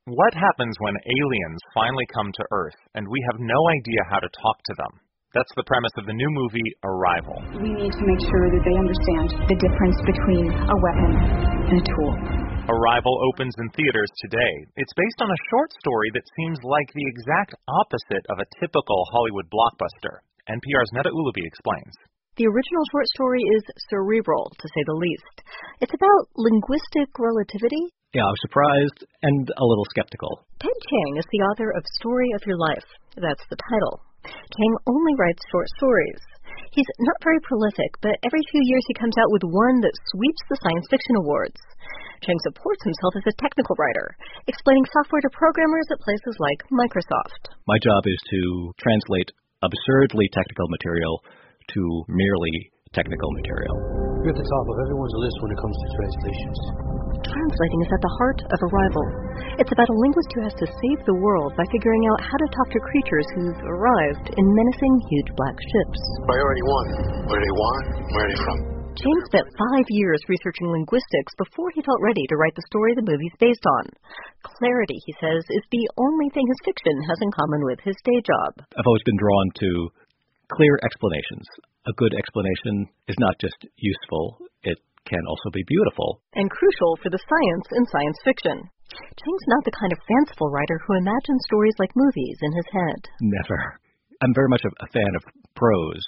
What happens when aliens finally come to Earth and we have no idea how to talk to them? That's the premise of the new movie, Arrival. We need to make sure that they understand the difference between a weapon and a tool. Arrival opens in theaters today. It's based on a short story that seems like the exact opposite of a typical Hollywood blockbuster. NPR's Neda Ulaby explains. The original short story is cerebral, to say the least. It's about linguistic relativity. Yeah, I was surprised and a little skeptical. Ted Chiang is the author of Story of Your Life. That's the title. Chiang only writes short stories. He's not very prolific, but every few years he comes out with one that sweeps the science fiction awards. Chiang supports himself as a technical writer, explaining software to programmers at places like Microsoft. My job is to translate absurdly technical material to merely technical material. You're at the top of everyone's list when it comes to translations. Translating is at the heart of Arrival. It's about a linguist who has to save the world by figuring out how to talk to creatures who've arrived in menacing huge black ships. Priority 1. What do they want? Where are they from? Chiang spent 5 years researching linguistics before he felt ready to write the story the movie's based on. Clarity, he says, is the only thing his fiction has in common with his day job. I've always been drawn to clear explanations. A good explanation is not just useful, it can also be beautiful. And crucial for the science in science fiction. Chiang's not the kind of fanciful writer who imagines stories like movies in his head. Never. I'm very much a fan of prose,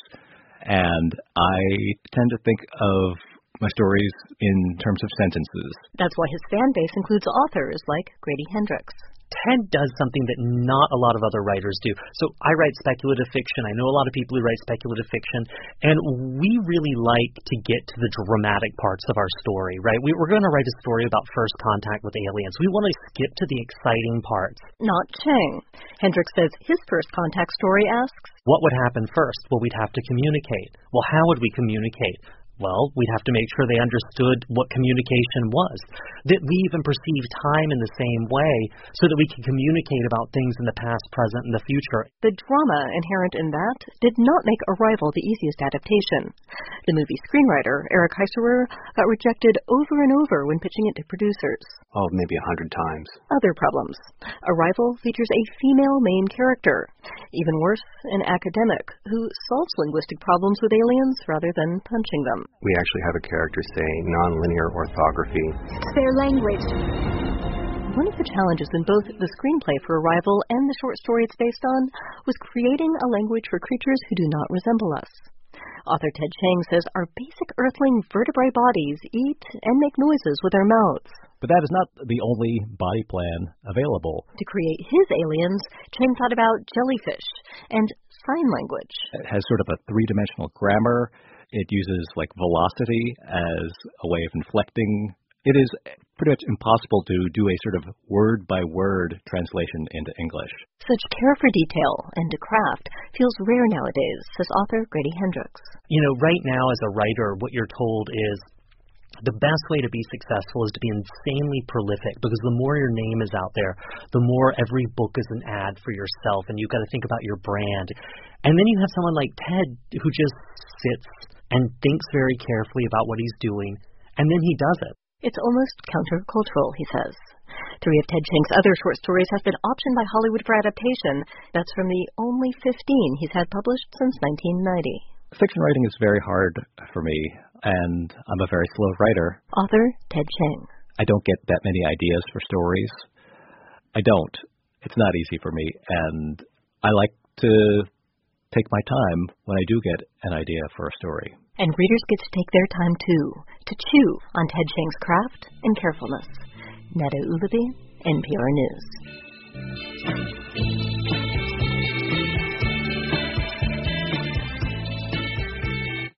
and I tend to think of my stories in terms of sentences. That's why his fan base includes authors like Grady Hendrix. Ted does something that not a lot of other writers do. So I write speculative fiction. I know a lot of people who write speculative fiction, and we really like to get to the dramatic parts of our story, right? We're going to write a story about first contact with aliens. We want to skip to the exciting parts. Not Chiang. Hendrix says his first contact story asks, what would happen first? Well, we'd have to communicate. Well, how would we communicate? Well, we'd have to make sure they understood what communication was, that we even perceive time in the same way so that we can communicate about things in the past, present, and the future. The drama inherent in that did not make Arrival the easiest adaptation. The movie screenwriter, Eric Heisserer, got rejected over and over when pitching it to producers. Oh, maybe 100 times. Other problems. Arrival features a female main character. Even worse, an academic who solves linguistic problems with aliens rather than punching them. We actually have a character say nonlinear orthography. It's their language. One of the challenges in both the screenplay for Arrival and the short story it's based on was creating a language for creatures who do not resemble us. Author Ted Chiang says our basic earthling vertebrate bodies eat and make noises with their mouths. But that is not the only body plan available. To create his aliens, Chiang thought about jellyfish and sign language. It has sort of a three-dimensional grammar. It uses like velocity as a way of inflecting. It is pretty much impossible to do a sort of word-by-word translation into English. Such care for detail and to craft feels rare nowadays, says author Grady Hendrix. You know, right now as a writer, what you're told is the best way to be successful is to be insanely prolific, because the more your name is out there, the more every book is an ad for yourself, and you've got to think about your brand. And then you have someone like Ted who just sits and thinks very carefully about what he's doing, and then he does it. It's almost countercultural, he says. 3 of Ted Chiang's other short stories have been optioned by Hollywood for adaptation. That's from the only 15 he's had published since 1990. Fiction writing is very hard for me, and I'm a very slow writer. Author Ted Chiang. I don't get that many ideas for stories. I don't. It's not easy for me, and I like to take my time when I do get an idea for a story. And readers get to take their time, too, to chew on Ted Chiang's craft and carefulness. Neda Ulaby, NPR News.